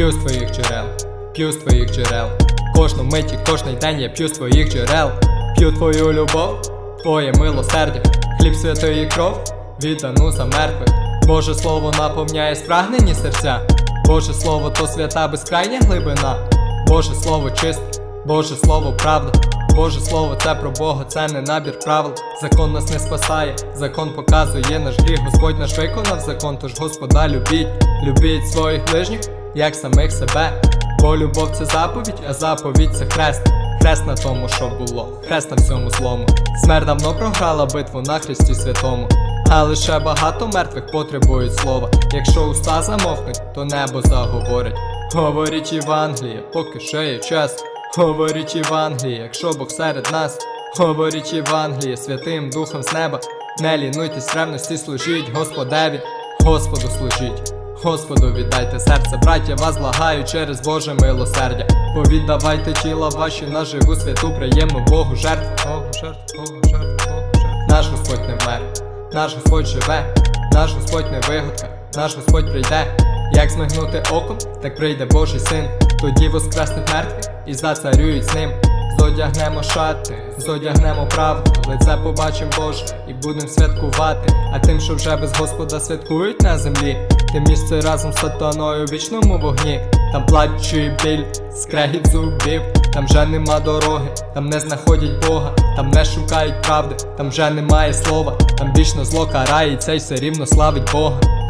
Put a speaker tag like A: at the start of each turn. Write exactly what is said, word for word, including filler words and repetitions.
A: П'ю з твоїх джерел, п'ю з твоїх джерел. Кожну мить і кожний день я п'ю з твоїх джерел. П'ю твою любов, твоє милосердя, хліб святої кров, віддану за мертвих. Боже слово наповняє спрагнені серця. Боже слово то свята безкрайня глибина. Боже слово чисте, Боже слово правда. Боже слово це про Бога, це не набір правил. Закон нас не спасає, закон показує наш гріх. Господь наш виконав закон, тож Господа любіть. Любіть своїх ближніх, як самих себе. Бо любов це заповідь, а заповідь це хрест. Хрест на тому, що було, хрест на всьому злому. Смерть давно програла битву на Христі святому. А лише багато мертвих потребують слова. Якщо уста замовкнуть, то небо заговорить. Говоріть Євангеліє, поки ще є час. Говоріть Євангеліє, якщо Бог серед нас. Говоріть Євангеліє святим духом з неба. Не лінуйтесь ревності, служіть Господеві. Господу служіть, Господу віддайте серце. Браття, вас благаю через Боже милосердя. Повіддавайте тіла ваші на живу святу приємну Богу жертву. Богу жертву, Богу жертву, Богу жертву. Наш Господь не вмер, наш Господь живе. Наш Господь не вигадка, наш Господь прийде. Як змигнути оком, так прийде Божий син. Тоді воскреснуть мертві і зацарюють з ним. Зодягнемо шати, зодягнемо правду, лице побачим Боже і будем святкувати. А тим, що вже без Господа святкують на землі, тим місце разом з сатаною у вічному вогні. Там плач і біль, скрегіт зубів, там вже нема дороги, там не знаходять Бога, там не шукають правди, там вже немає слова, там вічно зло карається і все рівно славить Бога.